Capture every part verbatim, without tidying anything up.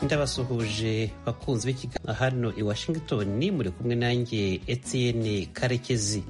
ndabasuhuje bakunzi b'ikiganiro hano i Washington, muri kumwe nanjye Etienne Karekezi.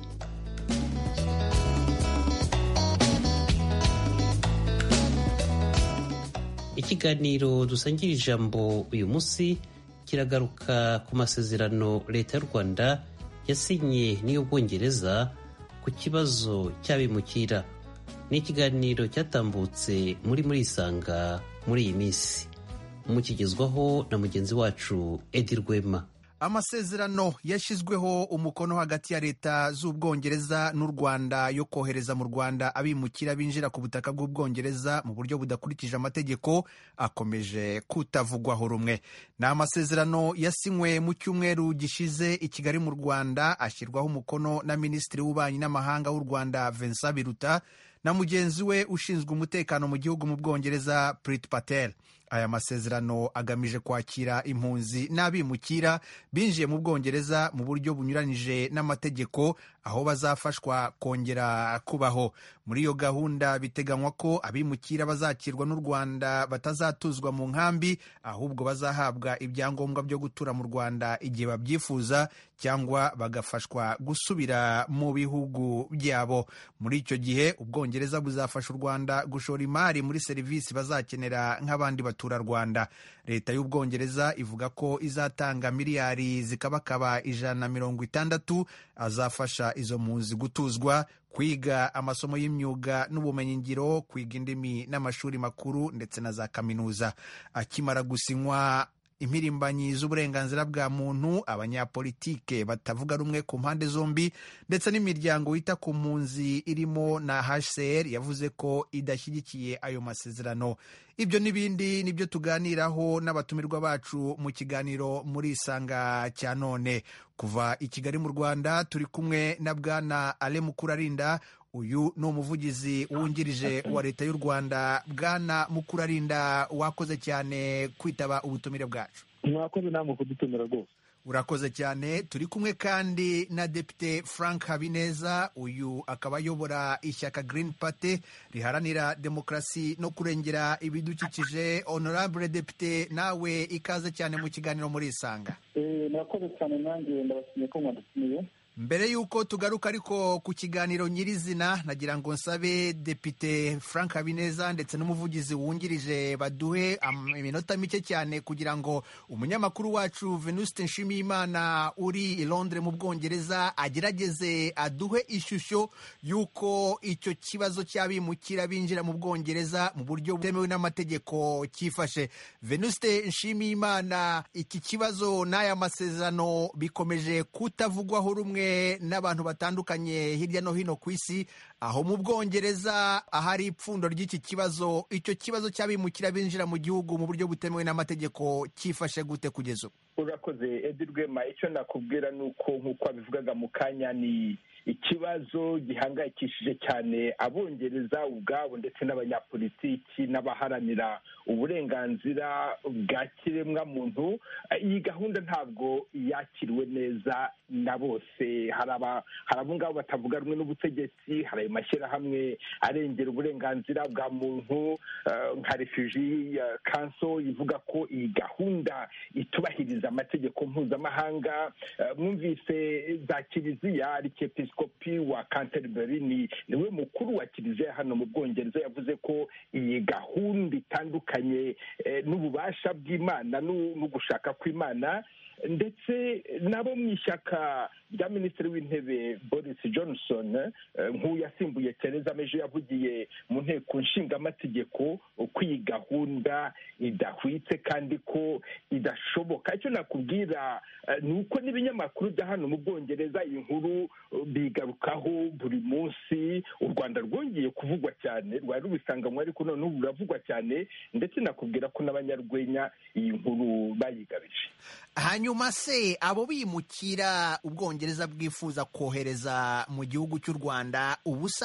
Ikiganiro dusangira ijambo uyu munsi kiragaruka ku masezerano leta y'u Rwanda yasinye n'iy'Ubwongereza ku kibazo cy'abimukira. Ni ikiganiro cyatambutse muri muri isanga muri iyi minsi, mukigezwaho na mugenzi wacu Edi Rwema. Amasezerano yashyizweho umukono hagati ya leta z'Ubwongereza n'u Rwanda yo kohereza mu Rwanda abimukira binjira ku butaka bw'Ubwongereza mu buryo budakurikije amategeko akomeje kutavugwaho rumwe. Ni amasezerano yasinywe mu cyumweru gishize i Kigali mu Rwanda, ashyirwaho umukono na Minisitiri w'Ububanyi n'Amahanga w'u Rwanda Vincent Biruta na mugenzi we ushinzwe umutekano mu gihugu mu Bwongereza Priti Patel. Aya masezerano agamije kwakira impunzi n'abimukira binjiye mu Bwongereza mu buryo bunyuranije n'amategeko, aho bazafashwa kongera kubaho. Muri iyo gahunda biteganywa ko abimukira bazakirwa n'u Rwanda batazatuzwa mu nkambi, ahubwo bazahabwa ibyangombwa byo gutura mu Rwanda igihe babyifuza, cyangwa bagafashwa gusubira mu bihugu byabo. Muri icyo gihe Ubwongereza buzafasha u Rwanda gushora imari muri serivisi bazakenera nk'abandi baturarwanda. Leta y'Ubwongereza ivuga ko izatanga miliyari zikabakaba ijana na mirongo itandatu azafasha izo mpunzi gutuzwa, kwiga amasomo y'imyuga n'ubumenyingiro, kwiga indimi n'amashuri makuru ndetse na za kaminuza. Akimara gusinywa impirimbanyi z'uburenganzira bwa muntu, abanyapolitike batavuga rumwe ku mpande zombi ndetse n'imiryango yita ku mpunzi irimo na H C R yavuze ko idashyigikiye ayo masezerano. Ibyo n'ibindi nibyo tuganiraho n'abatumirwa bacu mu kiganiro muri isanga cya none. Kuva i Kigali mu Rwanda turi kumwe na Bwana Ale Mukurarinda. Uyu ni umuvugizi wungirije wa leta y'u Rwanda. Bwana Mukurarinda, wakoze cyane kwitaba ubutumire bwacu. Mwakoze namwe kudutumira rwose. Urakoze cyane. Turi kumwe kandi na Depite Frank Habineza. Uyu akaba ayobora ishyaka Green Party riharanira demokarasi no kurengera ibidukikije. Honorable Depite, nawe ikaze cyane mu kiganiro muri isanga. Eh, nakoze cyane nanjye ndabashimiye ko mwadutumiye. Mbere y'uko tugaruka ariko ku kiganiro nyirizina, nagira ngo nsabe Depite Frank Habineza ndetse n'umuvugizi wungirije baduhe iminota mike cyane kugira ngo umunyamakuru wacu Venuste Nshimiyimana uri i Londres mu Bwongereza agerageze aduhe ishusho y'uko icyo kibazo cy'abimukira binjira mu Bwongereza mu buryo bwemewe n'amategeko cyifashe. Venuste Nshimiyimana, iki kibazo n'aya masezerano bikomeje kutavugwaho rumwe n'abantu batandukanye hirya no hino ku isi. Aho mu Bwongereza ahari ipfundo ry'iki kibazo, icyo kibazo cy'abimukira binjira mu gihugu mu buryo butemewe n'amategeko cyifashe gute kugeza ubu? Urakoze Edi Rwema. Icyo nakubwira ni uko nk'uko abivugaga mu kanya, ni ikibazo gihangayikishije cyane Abongereza ubwabo ndetse n'abanyapolitiki n'abaharanira uburenganzira bwa kiremwa muntu. Iyi gahunda ntabwo yakiriwe neza na bose. Hari abo ngabo batavuga rumwe n'ubutegetsi, hari ayo mashyirahamwe arengera uburenganzira bwa muntu nka Refugee Council ivuga ko iyi gahunda itubahiriza amategeko mpuzamahanga. Mwumvise za Kiliziya, Arikepiskopi wa Canterbury ni niwe mukuru wa Kiliziya hano mu Bwongereza, yavuze ko iyi gahunda itandukanye n'ububasha bw'Imana n'ugushaka kw'Imana. Ndetse nabo mu ishyaka rya Minisitiri w'Intebe Boris Johnson, nk'uyu yasimbuye Theresa May, yavugiye mu nteko nshingamategeko ko iyi gahunda idahwitse kandi ko idashoboka. Icyo nakubwira ni uko n'ibinyamakuru bya hano mu Bwongereza iyi nkuru bigarukaho buri munsi. U Rwanda rwongeye kuvugwa cyane, rwari rubisanganywe ariko none ubu ruravugwa cyane, ndetse nakubwira ko n'abanyarwenya iyi nkuru bayigabije. Hanyuma se abo bimukira Ubwongereza bwifuza kohereza mu gihugu cy'u Rwanda,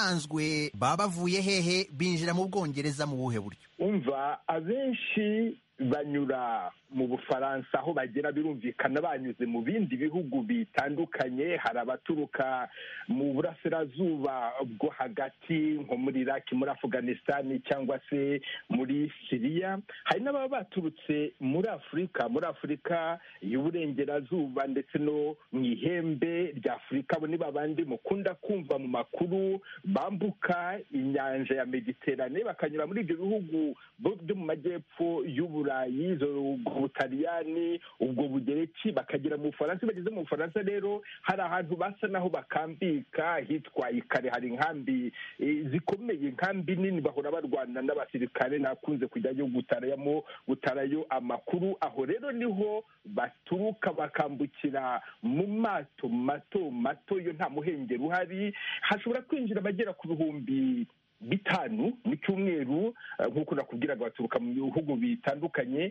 ubusanzwe baba bavuye hehe, binjira mu Bwongereza mu buhe buryo? Umva, abenshi banyura mu Bufaransa, aho bagera birumvikana banyuze mu bindi bihugu bitandukanye. Hari abaturuka mu burasirazuba bwo hagati nko muri Iraq, muri Afghanistan cyangwa se muri Syria. Hari n'ababa baturutse muri Afurika muri Afurika y'uburengerazuba ndetse no mu ihembe rya Afurika. Abo ni babandi mukunda kumva mu makuru bambuka inyanja ya Mediterane bakanyura muri ibyo bihugu byo mu majyepfo y'Uburayi, Ubutaliyani, ubwo Bugereki, bakagera mu Bufaransa. Bageze mu Bufaransa rero hari ahantu basa naho bakambika hitwa Ikare. Hari inkambi zikomeye, inkambi nini, bahora barwana n'abasirikare. Nakunze kujyayo gutarayamo gutarayo amakuru. Aho rero niho baturuka bakambukira mu mato mato mato, yo nta muhengeri uhari. Hashobora kwinjira abagera ku bihumbi bitanu mu cyumweru, nk'uko nakubwiraga, baturuka mu bihugu bitandukanye.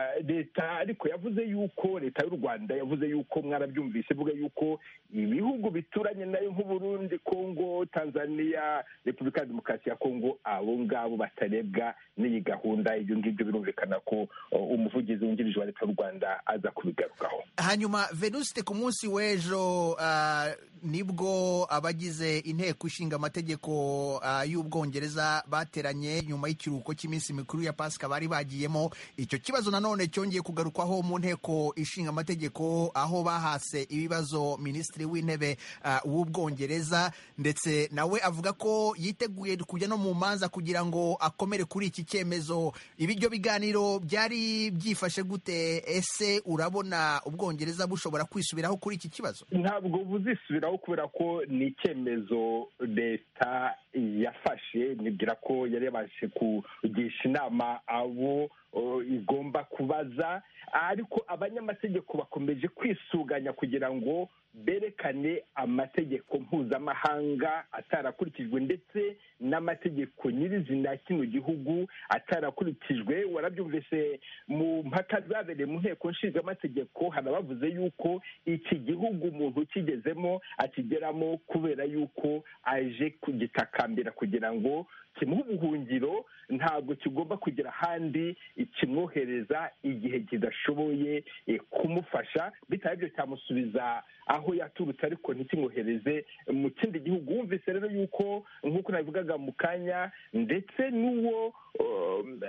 Leta ariko yavuze yuko leta y'u Rwanda yavuze yuko, mwarabyumvise, ivuga yuko ibihugu bituranye nayo nk'Uburundi, Kongo, Tanzania, Repubulika ya Demokarasi ya Kongo, abo ngabo batarebwa n'iyi gahunda. Ibyo ngibyo birumvikana ko umuvugizi wungirije wa leta y'u Rwanda aza kubigarukaho. Hanyuma Venuste, ku munsi w'ejo uh, nibwo abagize inteko ishinga amategeko uh, y'Ubwongereza bateranye nyuma y'ikiruhuko cy'iminsi mikuru ya Pasika bari bagiyemo. Icyo kibazo nanone cyongeye kugarukwaho mu nteko ishinga amategeko, aho bahase ibibazo minisitiri w'intebe uh, w'Ubwongereza, ndetse nawe avuga ko yiteguye kujya no mu manza kugira ngo akomere kuri iki cyemezo. Ibyo biganiro byari byifashe gute? Ese urabona Ubwongereza bushobora kwisubiraho kuri iki kibazo? Ntabwo buzisubiraho, kubera ko ni icyemezo leta yafashe. Nibwira ko yari yabashe kugisha inama abo igomba kubaza, ariko abanyamategeko bakomeje kwisuganya kugira ngo berekane amategeko mpuzamahanga atarakurikijwe ndetse n'amategeko nyirizina ya kino gihugu atarakurikijwe. Warabyumvise mu mpaka zabereye mu nteko nshinga amategeko, hari abavuze yuko iki gihugu umuntu ukigezemo akigeramo kubera yuko aje kugitakambira kugira ngo kimuha ubuhungiro, ntabwo kigomba kugira ahandi kimwohereza igihe kidashoboye kumufasha. Bitari byo cyamusubiza aho yaturutse, ariko ntikimwohereze mu kindi gihugu. Wumvise rero yuko, nk'uko nabivugaga mu kanya, ndetse n'uwo um,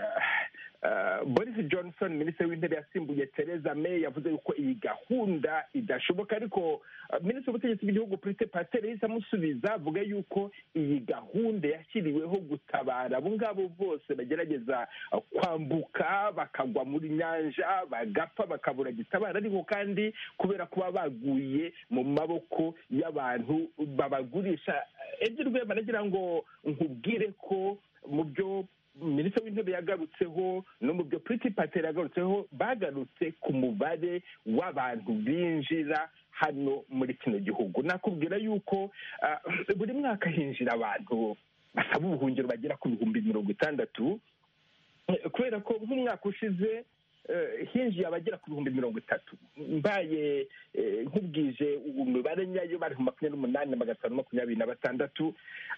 uh, Boris Johnson, minisitiri w'intebe yasimbuye Theresa May, yavuze yuko iyi gahunda idashoboka. Ariko uh, minisitiri w'ubutegetsi bw'igihugu Priti Patel yahise amusubiza, avuga yuko iyi gahunda yashyiriweho gutabara abo ngabo bose bagerageza uh, kwambuka bakagwa muri nyanja bagapfa bakabura gitabara, ariko kandi kubera kuba baguye mu maboko y'abantu babagurisha. Ejo rwema nagira ngo nkubwire ko mu byo minisitiri w'intebe yagarutseho no mu byo Priti Patel yagarutseho, bagarutse ku mubare w'abantu binjira hano muri kino gihugu. Nakubwira yuko uh, buri mwaka hinjira abantu basaba ubuhungiro bagera ku bihumbi mirongo itandatu, kubera ko nk'umwaka ushize hinjiye abagera ku bihumbi mirongo itatu. Mbaye nkubwije umubare nyayo bari makumyabiri n'umunani na magana atanu makumyabiri na batandatu,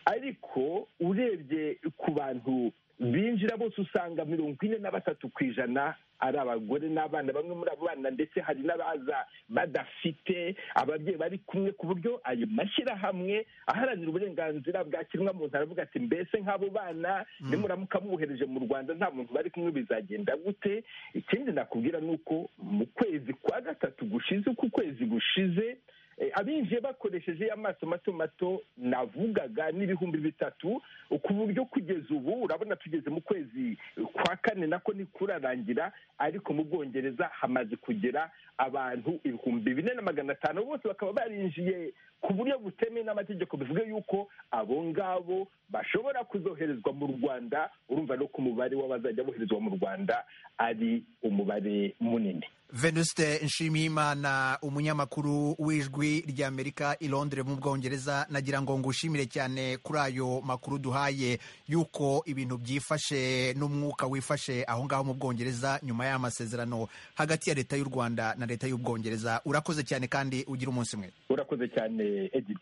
ariko urebye ku bantu binjira bose usanga mirongo ine na batatu ku ijana ari abagore n'abana. Bamwe muri abo bana ndetse hari n'abaza badafite ababyeyi bari kumwe, ku buryo ayo mashyirahamwe aharanira uburenganzira bwa kiremwamuntu aravuga ati, mbese nk'abo bana nimuramuka mubohereje mu Rwanda nta muntu bari kumwe bizagenda gute? Ikindi nakubwira ni uko mu kwezi kwa gatatu gushize, uko ukwezi gushize, abinjiye bakoresheje amaso mato mato navugaga n'ibihumbi bitatu, ku buryo kugeza ubu urabona tugeze mu kwezi kwa kane, nako ni kurarangira, ariko mu Bwongereza hamaze kugera abantu ibihumbi bine na magana atanu. Bose bakaba barinjiye ku buryo butemewe n'amategeko, bivuga yuko abo ngabo bashobora kuzoherezwa mu Rwanda. Urumva no ku mubare w'abazajya boherezwa mu Rwanda ari umubare munini. Venuste Nshimiyimana, umunyamakuru w'Ijwi ry'Amerika i Londres mu Bwongereza, nagira ngo ngushimire cyane kuri ayo makuru duhaye yuko ibintu byifashe n'umwuka wifashe aho ngaho mu Bwongereza nyuma y'amasezerano hagati ya leta y'u Rwanda na leta y'Ubwongereza. Urakoze cyane kandi ugira umunsi mwiza. Urakoze cyane Edi Rwema.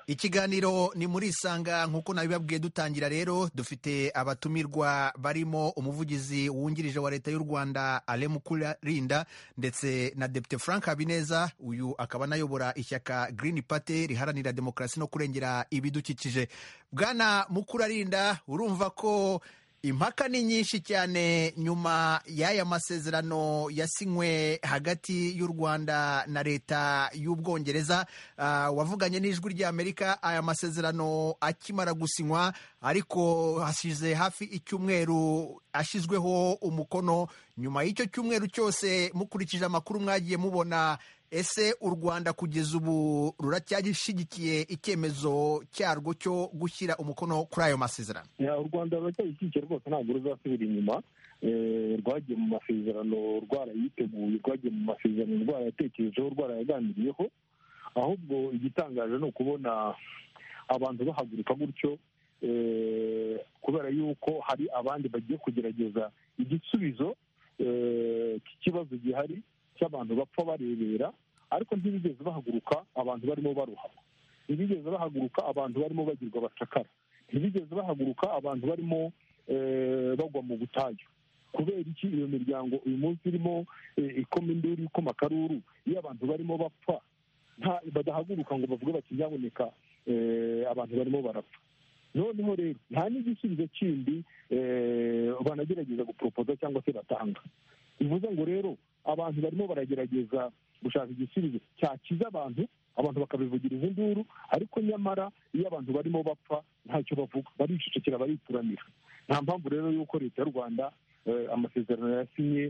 ikiganiro ni muri isanga nk'uko nabibabwiye dutangira. Rero dufite abatumirwa barimo umuvugizi wungirije wa leta y'u Rwanda Alain Mukurarinda ndetse na Depite Frank Habineza, uyu akaba anayobora ishyaka Green Party riharanira demokarasi no kurengera ibidukikije. Bwana Mukurarinda, urumva ko impaka ni nyinshi cyane nyuma y'aya masezerano yasinywe hagati y'u Rwanda na leta y'Ubwongereza. Uh, wavuganye n'ijwi ry'Amerika aya masezerano akimara gusinywa, ariko hashize hafi icyumweru ashyizweho umukono. Nyuma y'icyo cyumweru cyose, mukurikije amakuru mwagiye mubona, ese u Rwanda kugeza ubu ruracyashyigikiye icyemezo cyarwo cyo gushyira umukono kuri ayo masezerano? u Rwanda ruracyashyigikiye rwose, ntabwo ruzasubira inyuma. Rwagiye mu masezerano rwarayiteguye, rwagiye mu masezerano rwarayatekerejeho, rwarayaganiriyeho. Ahubwo igitangaje ni ukubona abantu bahaguruka gutyo, kubera yuko hari abandi bagiye kugerageza igisubizo cy'ikibazo gihari cy'abantu bapfa barebera, ariko ntibigeze bahaguruka abantu barimo baruhama, ntibigeze bahaguruka abantu barimo bagirwa abacakara, ntibigeze bahaguruka abantu barimo bagwa mu butayu. Kubera iki iyo miryango uyu munsi irimo ikoma induru, ikoma akaruru, iyo abantu barimo bapfa badahaguruka ngo bavuge bati nyaboneka abantu barimo barapfa? Noneho rero nta n'igisubizo kindi banagerageza guporopoza cyangwa se batanga. Bivuze ngo rero abantu barimo baragerageza gushaka igisubizo cyakiza abantu, abantu bakabivugiriza induru, ariko nyamara iyo abantu barimo bapfa ntacyo bavuga, baricecekera, barituramira. Nta mpamvu rero y'uko leta y'u Rwanda amasezerano yasinye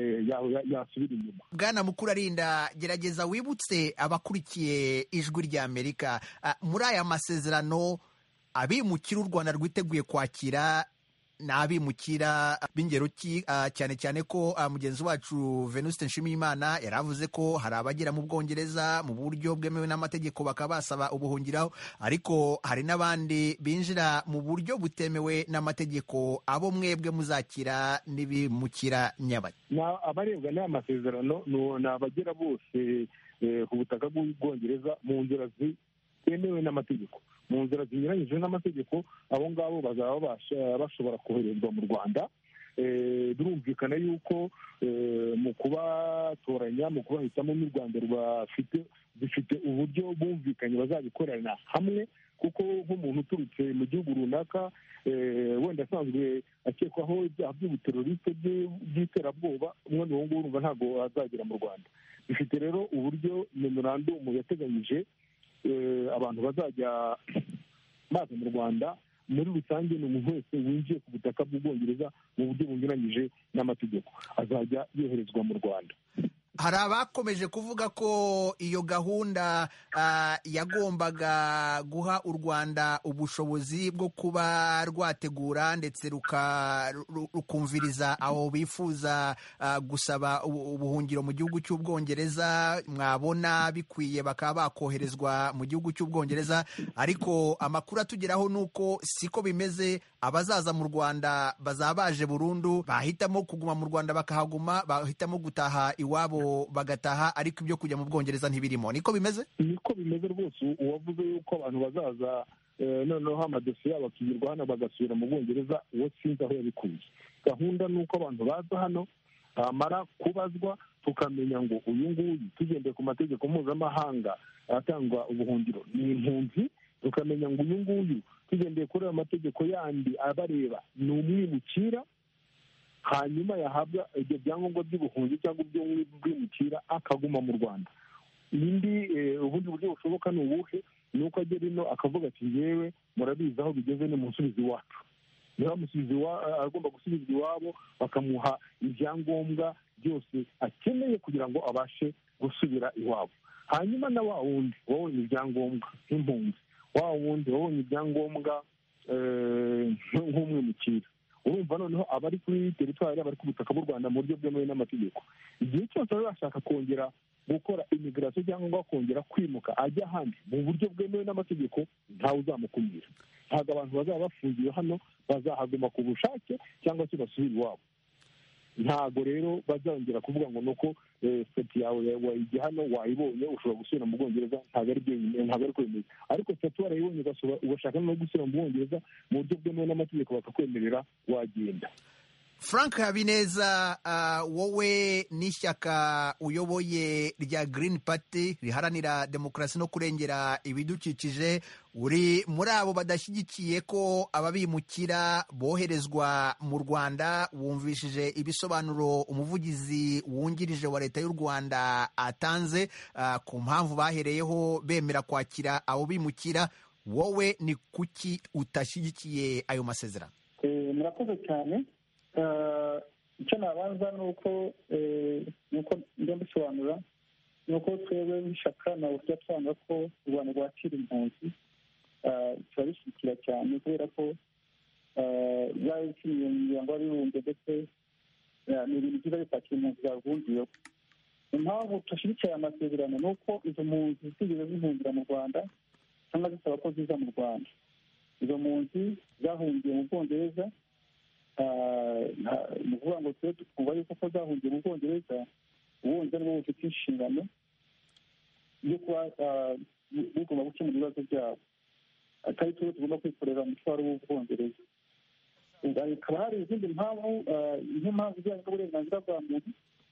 yasubira inyuma. Bwana Mukurarinda, gerageza wibutse abakurikiye ijwi ry'Amerika, muri aya masezerano abimukira u Rwanda rwiteguye kwakira ni abimukira b'ingero ki? Uh, cyane cyane ko uh, mugenzi wacu Venuste Nshimiyimana yari avuze ko hari abagera mu Bwongereza mu buryo bwemewe n'amategeko bakaba basaba ubuhungiraho, ariko hari n'abandi binjira mu buryo butemewe n'amategeko. Abo mwebwe muzakira n'ibimukira nyabaki? Na abarebwa n'aya masezerano ni abagera bose ku butaka bw'Ubwongereza mu nzira zitemewe n'amategeko, mu nzira zinyuranyije n'amategeko. Abo ngabo bazaba bashobora koherezwa mu Rwanda. Birumvikana yuko mu kubatoranya, mu kubahitamo n'u Rwanda rwafite zifite uburyo bumvikanye bazabikorana hamwe, kuko nk'umuntu uturutse mu gihugu runaka wenda asanzwe akekwaho ibyaha by'ubuteroriste by'iterabwoba, umwe uwo nguwo urumva ntabwo azagera mu Rwanda. Bifite rero uburyo memorandumu yateganyije abantu bazajya baza mu Rwanda. Muri rusange ni umuntu wese winjiye ku butaka bw'Ubwongereza mu buryo bunyuranyije n'amategeko azajya yoherezwa mu Rwanda. Hari abakomeje kuvuga ko iyo gahunda uh, yagombaga guha u Rwanda ubushobozi bwo kuba rwategura ndetse rukumviriza abo bifuza uh, gusaba ubuhungiro mu gihugu cy'Ubwongereza. Mwabona bikwiye bakaba bakoherezwa mu gihugu cy'Ubwongereza, ariko amakuru atugeraho nuko siko bimeze. Abazaza mu Rwanda bazaba baje burundu, bahitamo kuguma mu Rwanda bakahaguma, bahitamo gutaha iwabo bagataha, ariko ibyo kujya mu Bwongereza ntibirimo. Niko bimeze? Niko bimeze rwose. Uwavuze yuko abantu bazaza noneho amadosiye yabo akigirwa hano bagasubira mu Bwongereza, uwo sinzi aho yabikuye. Gahunda ni uko abantu baza hano bamara kubazwa tukamenya ngo uyu nguyu tugendeye ku mategeko mpuzamahanga atangwa ubuhungiro ni impunzi, tukamenya ngo uyu nguyu tugendeye kuri ayo mategeko yandi abareba ni umwimukira, hanyuma yahabwa ibyo byangombwa by'ubuhunzi cyangwa iby'umwimukira akaguma mu Rwanda. Indi ubundi buryo bushoboka ni ubuhe? Ni uko agera ino akavuga ati yewe murabizi aho bigeze ni musubizi iwacu. Niba musubizi agomba gusubizwa iwabo, bakamuha ibyangombwa byose akeneye kugira ngo abashe gusubira iwabo. Hanyuma na wa wundi wabonye ibyangombwa nk'impunzi, wa wundi wabonye ibyangombwa nk'umwimukira, urumva noneho abari kuri teritwari, abari ku butaka bw'u Rwanda mu buryo bwemewe n'amategeko, igihe cyose baba bashaka kongera gukora imigirasiyo cyangwa kongera kwimuka ajya ahandi mu buryo bwemewe n'amategeko, ntawe uzamukumira. Ntabwo abantu bazaba bafungiwe hano, bazahaguma ku bushake cyangwa se basubira iwabo. ntabwo rero bazongera kuvuga ngo nuko sitati yawe wayijya hano wayibonye ushobora gusubira mu bwongereza, ntabwo ari byo ntabwo ari kwemeza. ariko sitati warayibonye ugashaka no gusubira mu bwongereza mu buryo bwemewe n'amategeko bakakwemerera wagenda. Frank Habineza, uh, wowe n'ishyaka uyoboye rya Green Party riharanira demokarasi no kurengera ibidukikije, uri muri abo badashyigikiye ko ababimukira boherezwa mu Rwanda. Wumvishije ibisobanuro umuvugizi wungirije wa leta y'u Rwanda atanze uh, ku mpamvu bahereyeho bemera kwakira abo bimukira. Wowe ni kuki utashyigikiye ayo masezerano? Eh, murakoze cyane. icyo nabanza ni uko nuko njya mbisobanura ni uko twebwe nk'ishyaka ntabwo tujya tubona ko u Rwanda rwakira impunzi. turabishyigikira cyane kubera ko yaba ikiriye mu miryango y'abibumbye ndetse ni ibintu byiza bipakira impunzi zavungiyeho. impamvu dushyigikiye aya masezerano ni uko izo mpunzi zitigeze zihungira mu Rwanda cyangwa zisaba ko ziza mu Rwanda. izo mpunzi zahungiye mu Bwongereza. ni ukuvuga ngo twe twumva yuko ko zahungiye mu Bwongereza ubundi ari bo bufite inshingano yo kuba bigomba gukemura ibibazo byabo, atari twe tugomba kwikorera umutwaro w'Ubwongereza. hakaba hari izindi mpamvu nk'impamvu ijyanye n'uburenganzira bwa muntu.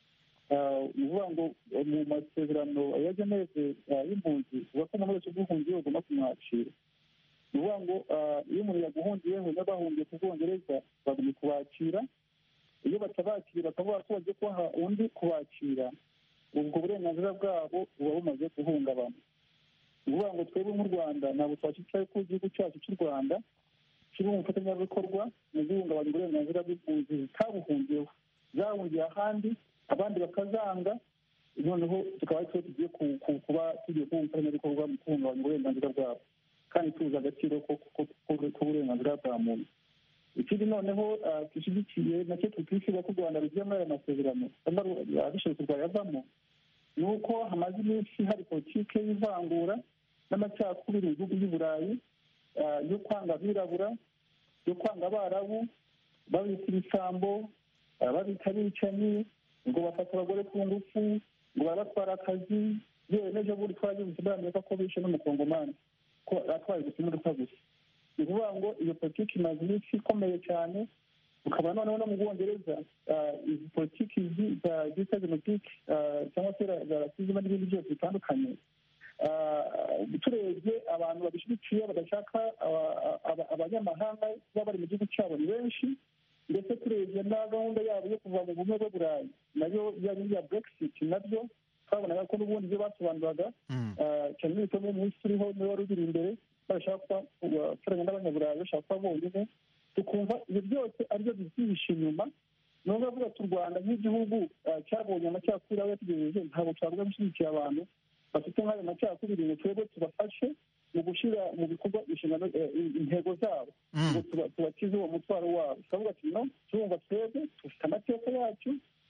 ni ukuvuga ngo mu masezerano ya Geneve y'impunzi uvuga ko umuntu wese uguhungiye ugomba kumwakira. ni ukuvuga ngo iyo umuntu yaguhungiyeho n'abahungiye ku Bwongereza bagomba kubakira. iyo batabakira bakavuga ko bagiye kubaha undi kubakira, ubwo burenganzira bwabo buba bumaze guhungabana. ni ukuvuga ngo twebwe nk'u Rwanda ntabwo twashyigikiye ko igihugu cyacu cy'u Rwanda kiri mu bufatanyabikorwa mu guhungabanya uburenganzira bw'impunzi zitabuhungiyeho, zahungiye ahandi abandi bakazanga, noneho tukaba ari twe tugiye kuba tugiye kuba umufatanyabikorwa mu guhungabanya uburenganzira bwabo kandi tuzi agaciro k'uburenganzira bwa muntu. ikindi noneho dushyigikiye nacyo tukishyura ko u Rwanda rugiye muri aya masezerano abishoboka rwayavamo, ni uko hamaze iminsi hari politiki y'ivangura n'amacakubiri mu bihugu by'i Burayi yo kwanga abirabura, yo kwanga abarabu, babita ibisambo, babita abicanyi, ngo bafata abagore ku ngufu, ngo babatwara akazi. yewe n'ejo bundi twagize muri Amerika ko bishe n'umukongomani ko atwaye gusimuruka gusa. ni ukuvuga ngo iyo politiki imaze iminsi ikomeye cyane. ukaba noneho no mu Bwongereza izi politiki za jenoside cyangwa se za rasizme n'ibindi byose bitandukanye, turebye abantu babishyigikiye badashaka abanyamahanga kuba bari mu gihugu cyabo ni benshi, ndetse turebye na gahunda yabo yo kuva mu bumwe bw'Uburayi nayo yari iya Brexit, nabyo twabonaga ko n'ubundi ibyo basobanuraga cyane n'ibitabo umunsi turiho niwe wari uri imbere bashaka gukorana n'abanyaburayi bashaka kuba bonyine, tukumva ibyo byose aribyo byihishe inyuma. niyo bavuga ati u Rwanda nk'igihugu cyabonye amacakubiri aho yategereje, ntabwo twavuga gushyigikiye abantu bafite nk'ayo macakubiri ngo twebwe tubafashe mu gushyira mu bikorwa inshingano intego zabo ngo tubakize uwo mutwaro wabo. turavuga ati no, turumva twebwe dufite amateka yacu.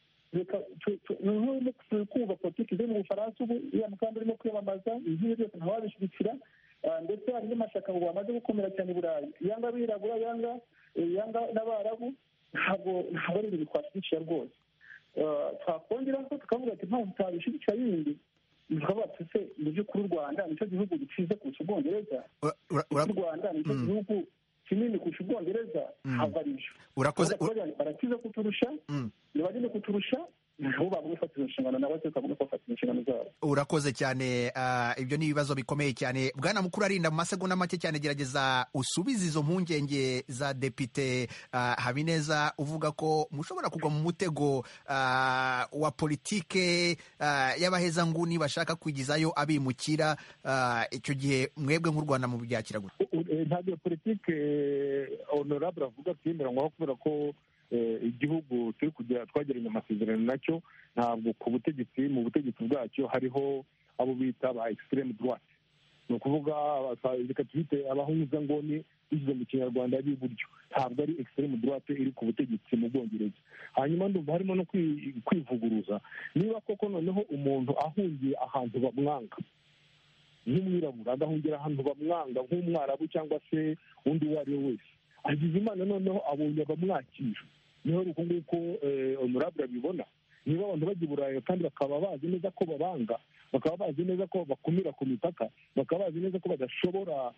turi kumva politiki ziri mu Bufaransa ubu iriya mukanda urimo kwiyamamaza, igihe byose ntawabishyigikira, ndetse hari n'amashyaka ngo bamaze gukomera cyane i Burayi, yanga abirabura, yanga yanga n'abarabu. ntabwo ntabwo ari ibintu twashyigikiye rwose. twakongeraho tukavuga ati mpamvu tutabishyigikira yindi, tukavuga ati se mu by'ukuri u Rwanda nicyo gihugu gikize kurusha Ubwongereza, u Rwanda nicyo gihugu kinini kurusha Ubwongereza, ntabwo ari byo. urakoze barakize kuturusha, ni banini kuturusha, nabo bagomba gufata inshingano nabo bakagomba gufata inshingano zabo. urakoze cyane. ibyo ni ibibazo bikomeye cyane. Bwana Mukurarinda, mu masegonda make cyane gerageza usubize izo mpungenge za Depite Habineza uvuga ko mushobora kugwa mu mutego wa politike y'abahezanguni bashaka kwigizayo abimukira. icyo gihe mwebwe nk'u Rwanda mu byakira gute? ntabwo politike honorable avuga twemeranywaho kubera ko igihugu turi kugira twagiranye amasezerano nacyo, ntabwo ku butegetsi mu butegetsi bwacyo hariho abo bita ba extreme droite. ni ukuvuga reka twite abahuzanguni dushyize mu kinyarwanda b'iburyo, ntabwo ari extreme droite iri ku butegetsi mu Bwongereza. hanyuma ndumva harimo no kwivuguruza. niba koko noneho umuntu ahungiye ahantu bamwanga nk'umwirabura, agahungira ahantu bamwanga nk'umwarabu cyangwa se undi uwo ari we wese, agize Imana noneho abonye abamwakira, niho ari uko nguko honorable abibona. niba abantu bajya i burayi kandi bakaba bazi neza ko babanga, bakaba bazi neza ko bakumira ku mipaka, bakaba bazi neza ko badashobora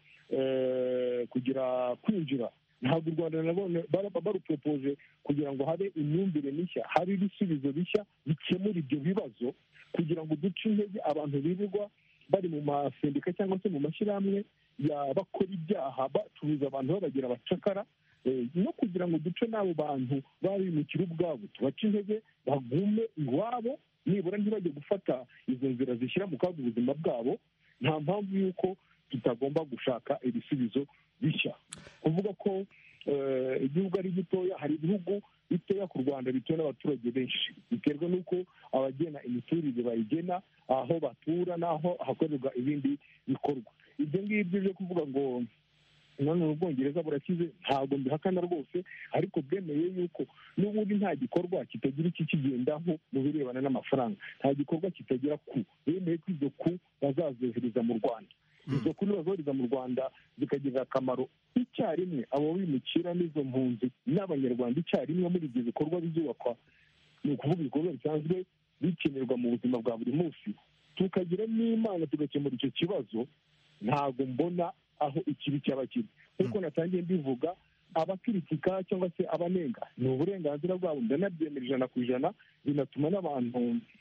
kugira kwinjira, ntabwo u Rwanda nabone baruporopoje kugira ngo habe imyumvire mishya, habe ibisubizo bishya bikemura ibyo bibazo, kugira ngo duce intege abantu birirwa bari mu masendika cyangwa se mu mashyirahamwe bakora ibyaha bacuruza abantu babagira abacakara, no kugira ngo duce n'abo bantu babimukira ubwabo tubace intege bagume iwabo, nibura ntibajye gufata izo nzira zishyira mu kaga ubuzima bwabo. Nta mpamvu y'uko tutagomba gushaka ibisubizo bishya. Kuvuga ko igihugu ari gitoya, hari ibihugu bitoya ku Rwanda bituwe n'abaturage benshi, biterwa n'uko abagena imiturire bayigena aho batura n'aho hakorerwa ibindi bikorwa. Ibyo ngibyo byo kuvuga ngo none Ubwongereza burakize ntabwo mbihakana rwose, ariko bwemeye yuko n'ubundi nta gikorwa kitagira iki kigendaho mu birebana n'amafaranga, nta gikorwa kitagira ku, bemeye ko izo ku bazazohereza mu Rwanda. Izo ku nibazohereza mu Rwanda zikagirira akamaro icyarimwe abo bimukira n'izo mpunzi n'Abanyarwanda icyarimwe muri ibyo bikorwa bizubakwa, ni ukuvuga ibikorwa bisanzwe bikenerwa mu buzima bwa buri munsi, tukagira n'Imana tugakemura icyo kibazo, ntabwo mbona aho ikibi cyaba kiri. Nk'uko natangiye mbivuga, abakritika cyangwa se abanenga ni uburenganzira bwabo, ndanabyemera ijana ku ijana, binatuma n'abantu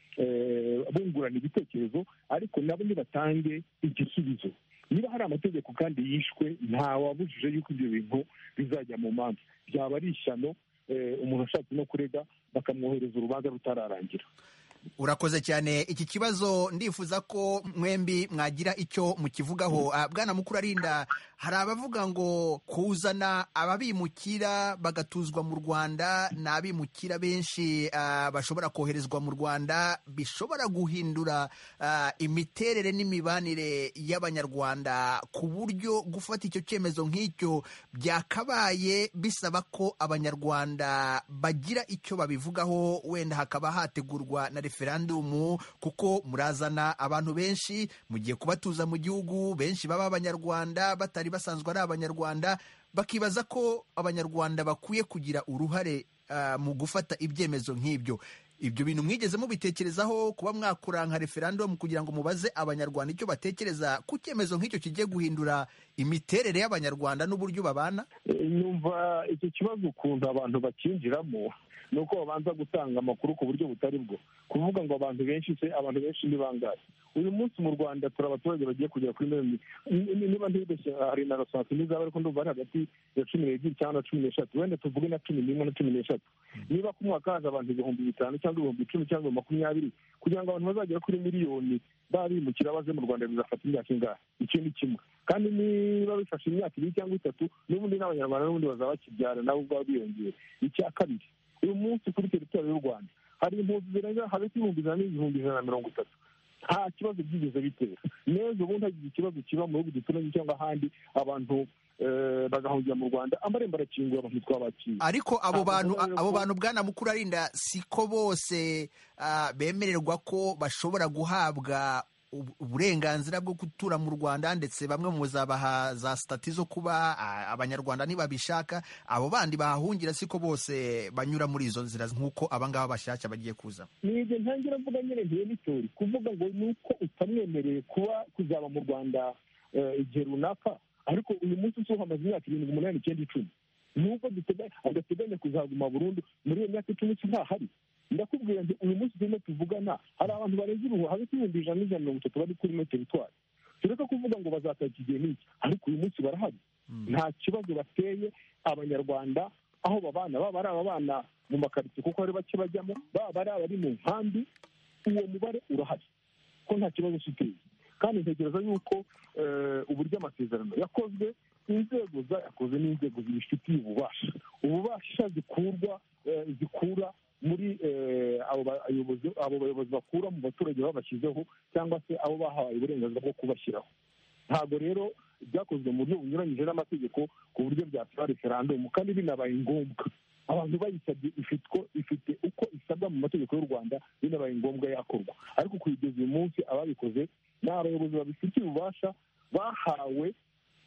bungurana ibitekerezo, ariko nabo nibatange igisubizo. Niba hari amategeko kandi yishwe, nta wabujije yuko ibyo bintu bizajya mu manza. Byaba ari ishyano umuntu ashatse no kurega bakamwohereza urubanza rutararangira. Urakoze cyane. Iki kibazo ndifuza ko mwembi mwagira icyo mukivugaho. Bwana Mukurarinda, hari abavuga ngo kuzana ababimukira bagatuzwa mu Rwanda, n'abimukira benshi uh, bashobora koherezwa mu Rwanda, bishobora guhindura uh, imiterere n'imibanire y'Abanyarwanda, ku buryo gufata icyo cyemezo nk'icyo byakabaye bisaba ko Abanyarwanda bagira icyo babivugaho, wenda hakaba hategurwa na referandumu, kuko murazana abantu benshi, mugiye kubatuza mu gihugu, benshi baba Abanyarwanda batari basanzwe ari Abanyarwanda, bakibaza ko Abanyarwanda bakwiye kugira uruhare uh, mu gufata ibyemezo nk'ibyo. Ibyo bintu mwigeze mubitekerezaho, kuba mwakura nka referandumu kugira ngo mubaze Abanyarwanda icyo batekereza ku cyemezo nk'icyo kigiye guhindura imiterere y'Abanyarwanda n'uburyo babana? Nyumva icyo kibazo ukuntu abantu bakinjiramo ni uko babanza gutanga amakuru ku buryo butari bwo, kuvuga ngo abantu benshi se, abantu benshi ni bangahe? Uyu munsi mu Rwanda turi abaturage bagiye kugera kuri miliyoni, niba ntibeshye hari na rasansi n'izaba, ariko ndumva ari hagati ya cumi n'ebyiri cyangwa na cumi n'eshatu, wenda tuvuge na cumi n'imwe na cumi n'eshatu. Niba ku mwaka haza abantu ibihumbi bitanu cyangwa ibihumbi icumi cyangwa makumyabiri, kugira ngo abantu bazagera kuri miliyoni babimukira baze mu Rwanda bizafata imyaka ingahe? Icyo ni kimwe. Kandi niba bifashe imyaka ibiri cyangwa itatu, n'ubundi n'Abanyarwanda n'ubundi bazaba bakibyara nabo ubwabo biyongera. Icya kabiri, uyu munsi kuri teritwari y'u Rwanda hari impunzi zirenga hagati y'ibihumbi ijana n'ibihumbi ijana na mirongo itatu. Nta kibazo byigeze bitera. Neza ubundi hagize ikibazo kiba mu bihugu duturanye cyangwa ahandi, abantu bagahungira mu Rwanda, amarembo arakinguye, abantu twabakiriye. Ariko abo bantu abo bantu Bwana Mukurarinda, siko bose uh, bemererwa ko bashobora guhabwa uburenganzira bwo gutura mu Rwanda, ndetse bamwe mu zabaha za stati zo kuba Abanyarwanda nibabishaka. Abo bandi bahahungira siko bose banyura muri izo nzira nk'uko abangaba bashaka bagiye kuza. Nibyo ntangira mvuga nyine ntiye nitori kuvuga ngo nuko utamwemereye kuba kuzaba mu Rwanda igihe runaka, ariko uyu munsi uso hamaze imyaka irindwi umunani icyenda icumi, nubwo adateganya kuzaguma burundu muri iyo myaka icumi ntahari. Ndakubwira nti uyu munsi turimo tuvugana hari abantu barenze uruhu hagati y'ibihumbi ijana n'ijana na mirongo itatu bari kuri ino teritwari. Tureka kuvuga ngo bazataka igihe n'iki, ariko uyu munsi barahari. Nta kibazo bateye Abanyarwanda aho babana, baba ari ababana mu makaritsiye kuko hari bake bajyamo, baba ari abari mu nkambi, uwo mubare urahari ko nta kibazo kiteye. Kandi ntekereza yuko uburyo amasezerano yakozwe, inzego zayakoze n'inzego zibifitiye ububasha, ububasha zikurwa zikura muri abo bayobozi bakura mu baturage babashyizeho, cyangwa se abo bahawe uburenganzira bwo kubashyiraho. Ntabwo rero byakozwe mu buryo bunyuranyije n'amategeko ku buryo byatuma referandumu, kandi binabaye ngombwa abantu bayisabye ifite uko isabwa mu mategeko y'u Rwanda, binabaye ngombwa yakorwa. Ariko kugeza uyu munsi ababikoze ni abayobozi babifitiye ububasha, bahawe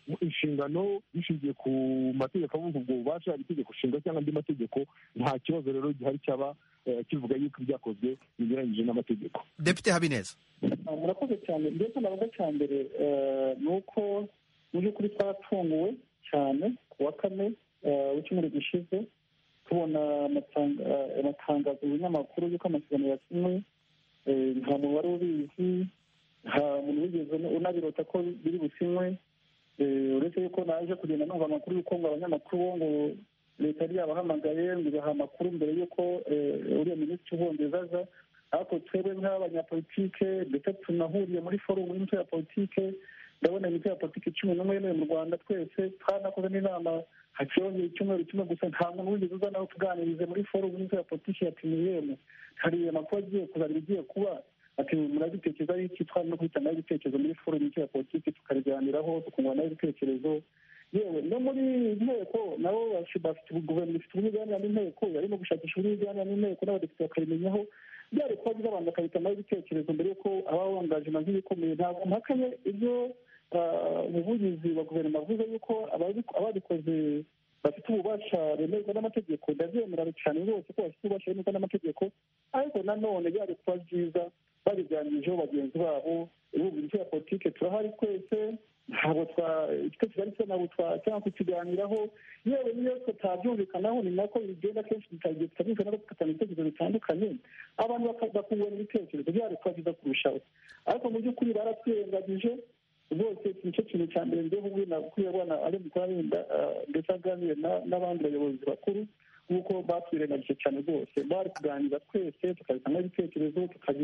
inshingano bishingiye ku mategeko avuga ubwo bubasha ari itegeko nshinga cyangwa andi mategeko, nta kibazo rero gihari cyaba kivuga yuko ibyakozwe binyuranyije n'amategeko. Depite Habineza. Murakoze cyane. Mbese navuga cya mbere ni uko mu by'ukuri twatunguwe cyane ku wa kane w'icyumweru gishize tubona amatangazo mu binyamakuru y'uko amasezerano yasinywe. Nta muntu wari ubizi, nta muntu wigeze unabirota ko biri businywe, uretse yuko naje kugenda numva amakuru y'uko ngo abanyamakuru bo ngo leta yari yabahamagaye ngo ibaha amakuru mbere y'uko uriya minisitiri w'ubwongereza aza. ariko twebwe nk'abanyapolitike ndetse tunahuriye muri forumu y'imitwe ya politike, ndabona imitwe ya politiki cumi n'umwe yemewe mu Rwanda, twese twanakoze n'inama hakiyongera icyumweru kimwe gusa, nta muntu wigeze uza nawe tuganirize muri forumu y'imitwe ya politiki ya piniyemu. hari amakuru agiye kuzana ibigiye kuba, ati murabitekerezaho iki, twari no guhitanaho ibitekerezo muri forumu y'imitwe ya politiki tukabiganiraho tukunguranaho ibitekerezo. yewe no muri inteko nabo bafite guverinoma ifite uburyo iganira n'inteko, yarimo gushakisha uburyo iganira n'inteko n'abadepite bakabimenyaho, byari kuba byiza abantu bakabitanaho ibitekerezo mbere y'uko abawangaje amazi bikomeye. ntabwo mpakanye ibyo umuvugizi wa guverinoma avuze yuko ababikoze bafite ububasha bemerwa n'amategeko, ndabyemera cyane rwose ko bafite ububasha bemerwa n'amategeko, ariko nanone byari kuba byiza babiganijeho bagenzi babo. ubu imitwe ya politike turahari twese, ntabwo igitekerezo ari cyo ntabwo cyangwa kukiganiraho, yewe niyo tutabyumvikanaho ni nako bigenda kenshi tutagiye tutabikana no gufatanya ibitekerezo bitandukanye, abantu bakungurana ibitekerezo, byari kuba byiza kurushaho. ariko mu by'ukuri baratwirengagije rwose. nicyo kintu cya mbere ngiye kubwira kuri abana ari mu kubarinda ndetse aganire n'abandi bayobozi bakuru, nk'uko batwirengagije cyane rwose. bari kuganira twese tukabitanga ibitekerezo,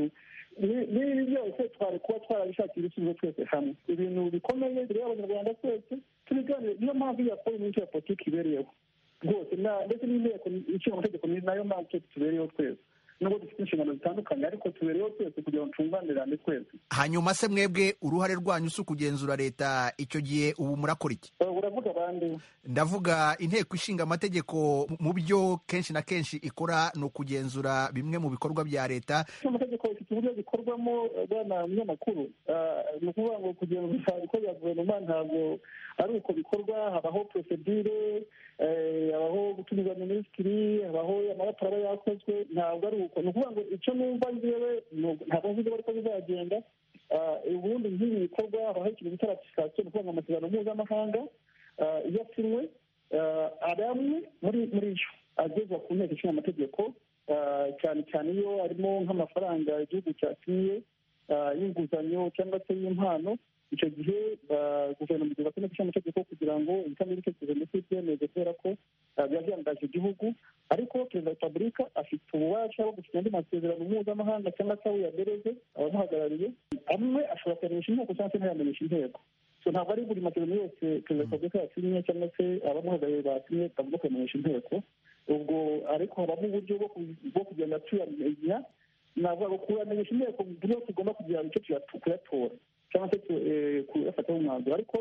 n'ibi byose twari kuba twarabishakira ibisubizo twese hamwe. ibintu bikomeye bireba abanyarwanda twese tubiganire, niyo mpamvu iyo akora iminsi ya politiki ibereyeho rwose, ndetse n'inteko ishinga amategeko ni nayo mpamvu tubereyeho twese, nubwo dufite inshingano zitandukanye ariko tubereyeho twese kugira ngo twunganirane twese. hanyuma se mwebwe uruhare rwanyu si ukugenzura leta, icyo gihe ubu murakora iki? uravuga abandi? ndavuga inteko ishinga amategeko, mu byo kenshi na kenshi ikora ni ukugenzura bimwe mu bikorwa bya leta. amategeko ifite uburyo bikorwamo bwana munyamakuru, ni ukuvuga ngo kugenzura ibikorwa bya guverinoma ntabwo ari uko bikorwa. habaho prosedire, habaho gutumiza minisitiri, habaho amaraporo aba yakozwe, ntabwo ari uko. ni ukuvuga ngo icyo numva njyewe ntabwo nzi ko bizagenda. ubundi nk'ibi bikorwa habaho ikintu bita ratifikasiyo, ni ukuvuga ngo amasezerano mpuzamahanga iyo asinywe ari amwe muri muri yo agezwa ku nteko ishinga amategeko, cyane cyane iyo harimo nk'amafaranga igihugu cyasinye y'inguzanyo cyangwa se y'impano. icyo gihe guverinoma igeza ku nteko ishinga amategeko kugira ngo ibitambo ibitekerezo ndetse ibyemeze, kubera ko biba byangaje igihugu. ariko perezida wa repubulika afite ububasha bwo gusinya andi masezerano mpuzamahanga cyangwa se aho yadereze abamuhagarariye, amwe ashobora kuyamenyesha inteko cyangwa se ntayamenyesha inteko. ntabwo ari buri masezerano yose perezida wa repubulika yasinye cyangwa se abamuhagarariye basinye bagomba kuyamenyesha inteko. ubwo ariko habamo uburyo bwo kugenda tuyamenya, navuga ngo kuyamenyesha inteko buryo tugomba kugira icyo kuyatora cyangwa se kuyafataho umwanzuro. ariko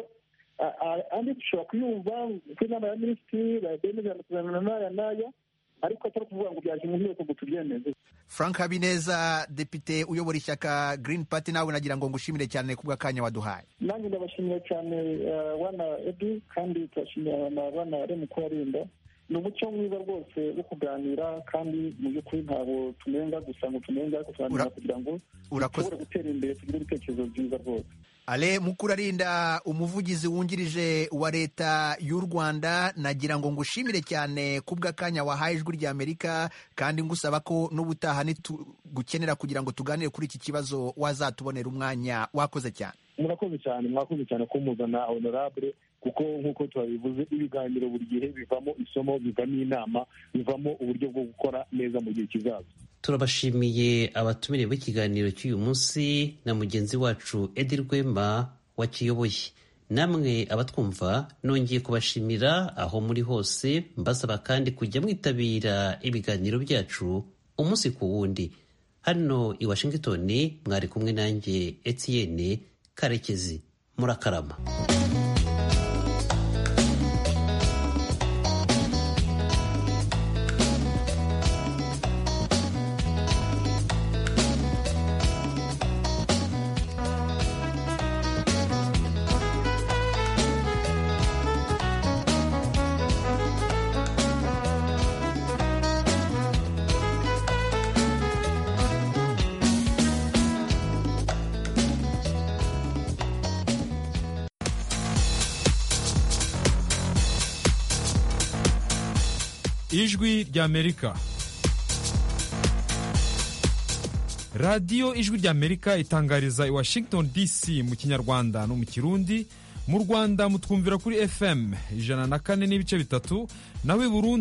andi dushobora kuyumva kuri inama ya minisitiri bemeje amasezerano n'aya n'aya, ariko atari ukuvuga ngo byaje mu nteko ngo tubyemeze. Frank Habineza, depite uyobora ishyaka Green Party, nawe nagira ngo ngushimire cyane ku bw'akanya waduhaye. nanjye ndabashimiye cyane wana Edu, kandi turashimira na bana Remu Kubarinda. ni umuco mwiza rwose wo kuganira, kandi mu by'ukuri ntabwo tunenga gusa ngo tunenga, ariko tuganira kugira ngo dushobore gutera imbere, tugire ibitekerezo byiza rwose. Ale Mukurarinda, umuvugizi wungirije wa leta y'u Rwanda, nagira ngo ngushimire cyane ku bw'akanya wahaye ijwi ry'Amerika, kandi ngusaba ko n'ubutaha nitugukenera kugira ngo tuganire kuri iki kibazo wazatubonera umwanya. wakoze cyane. murakoze cyane, mwakoze cyane kumuzana honorable, kuko nk'uko tubabivuze ibiganiro buri gihe bivamo isomo, bivamo inama, bivamo uburyo bwo gukora neza mu gihe kizaza. turabashimiye abatumire b'ikiganiro cy'uyu munsi na mugenzi wacu Edi Rwema wakiyoboye. namwe abatwumva nongeye kubashimira aho muri hose, mbasaba kandi kujya mwitabira ibiganiro byacu umunsi ku wundi. hano i Washington mwari kumwe nanjye Etienne Karekezi. murakarama. ijwi ry'Amerika. radiyo ijwi ry'Amerika itangariza i Washington D C mu kinyarwanda no mu kirundi. Mu Rwanda mutwumvira kuri F M ijana na kane n'ibice bitatu, nawe i Burundi